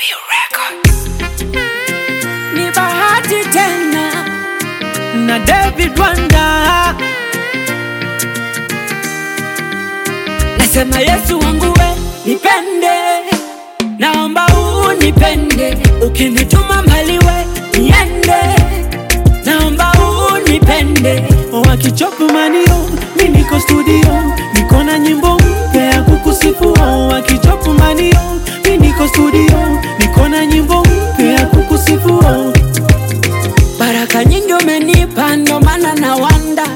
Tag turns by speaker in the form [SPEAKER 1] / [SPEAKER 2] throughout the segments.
[SPEAKER 1] Ni bahati tena na David Wanda. Nasema Yesu wangu we nipende, naomba unipende, ukinituma mbali we niende, naomba unipende.
[SPEAKER 2] Wakichopu manio, mimi niko studio, niko na nyimbo mpya ya kukusifu. Wakichopu manio, mimi niko studio, niko na nyimbo mpya ya kukusifu.
[SPEAKER 1] Baraka nyingi umenipa ndo maana na wanda,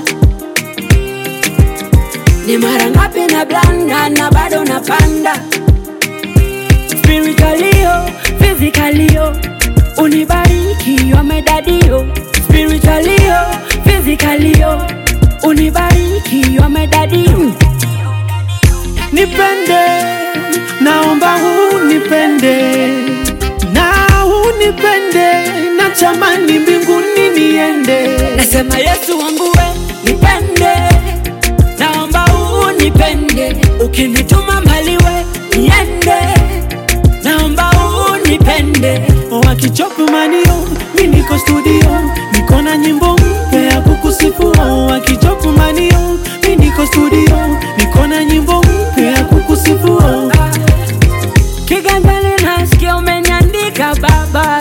[SPEAKER 1] ni mara ngapi na blanda na bado napanda. Spiritually, physically, unibariki wamedadio. Spiritually, physically, unibariki wamedadio.
[SPEAKER 2] Nipende, naomba unipende, na unipende, na chamani mbinguni niende.
[SPEAKER 1] Nasema Yesu wangu we nipende, naomba unipende, ukinituma mbali we niende, naomba unipende.
[SPEAKER 2] Wakichopu manio, mimi niko studio, niko na nyimbo mpya ya kukusifu. Wakichopu manio, mimi niko studio, niko na nyimbo mpya ya kukusifu.
[SPEAKER 1] Kiganjani nasikia umeniandika Baba,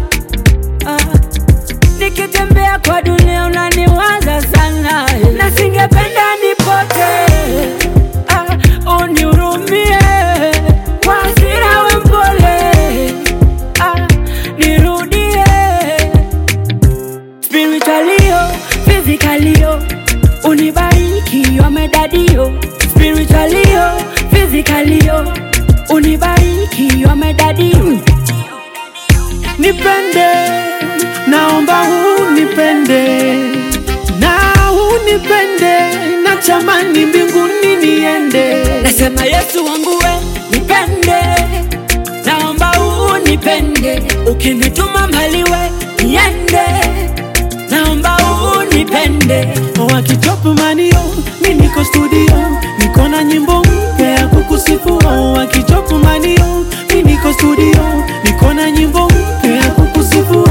[SPEAKER 1] nikitembea kwa dunia unaniwaza sana, na singependa nipote. Unihurumie, kwa hasira we mpole, nirudie. Spiritually, physically, unibariki wamedadio. Spiritually, physically, unibariki wamedadio.
[SPEAKER 2] Nipende, naomba unipende, na unipende, na chamani mbinguni niende.
[SPEAKER 1] Nasema Yesu wangu we nipende, naomba unipende, ukinituma mbali we niende, naomba unipende.
[SPEAKER 2] Wakichopu manio, mimi niko studio, niko na nyimbo mpya ya kukusifu. Wakichopu manio, mimi niko studio, niko na nyimbo mpya ya kukusifu.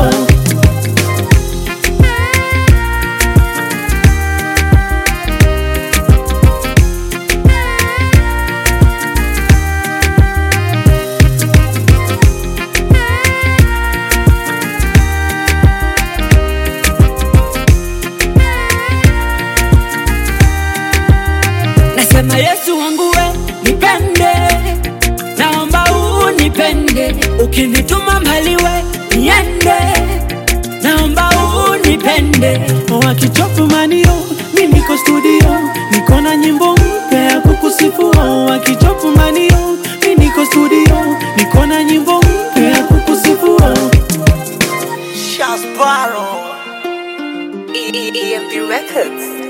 [SPEAKER 1] Nasema Yesu wangu we nipende, naomba unipende, ukinituma mbali we niende, naomba unipende.
[SPEAKER 2] Wakichopu manio, mimi niko studio, niko na nyimbo mpya ya kukusifu. Wakichopu manio, mimi niko studio, niko na nyimbo mpya ya kukusifu.
[SPEAKER 3] Shasbaro EMP Records.